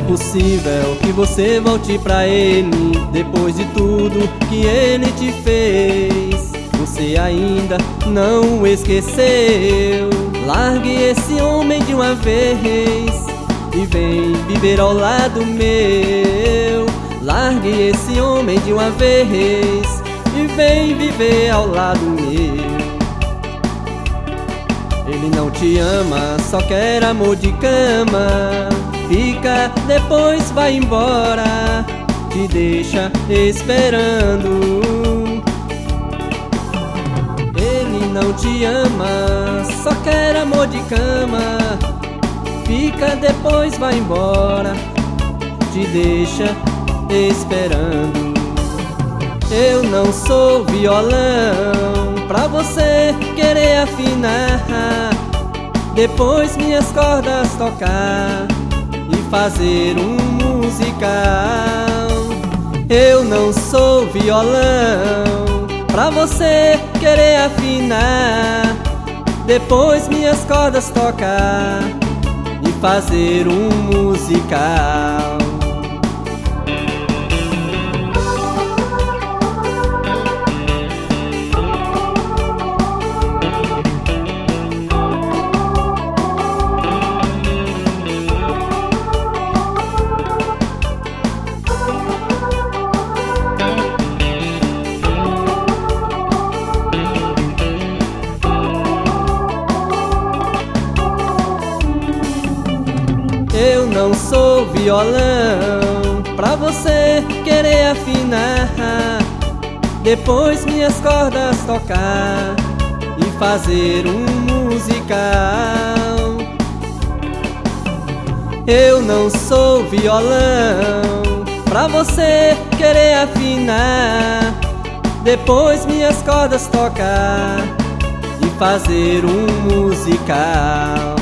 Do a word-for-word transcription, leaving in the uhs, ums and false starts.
possível que você volte pra ele depois de tudo que ele te fez. Você ainda não o esqueceu. Largue esse homem de uma vez e vem viver ao lado meu. Largue esse homem de uma vez e vem viver ao lado meu. Ele não te ama, só quer amor de cama. Fica, depois vai embora, te deixa esperando. Ele não te ama, só quer amor de cama. Fica, depois vai embora, te deixa esperando. Eu não sou violão pra você querer afinar, depois minhas cordas tocar e fazer um musical. Eu não sou violão pra você querer afinar, depois minhas cordas tocar e fazer um musical. Eu não sou violão pra você querer afinar, depois minhas cordas tocar e fazer um musical. Eu não sou violão pra você querer afinar, depois minhas cordas tocar e fazer um musical.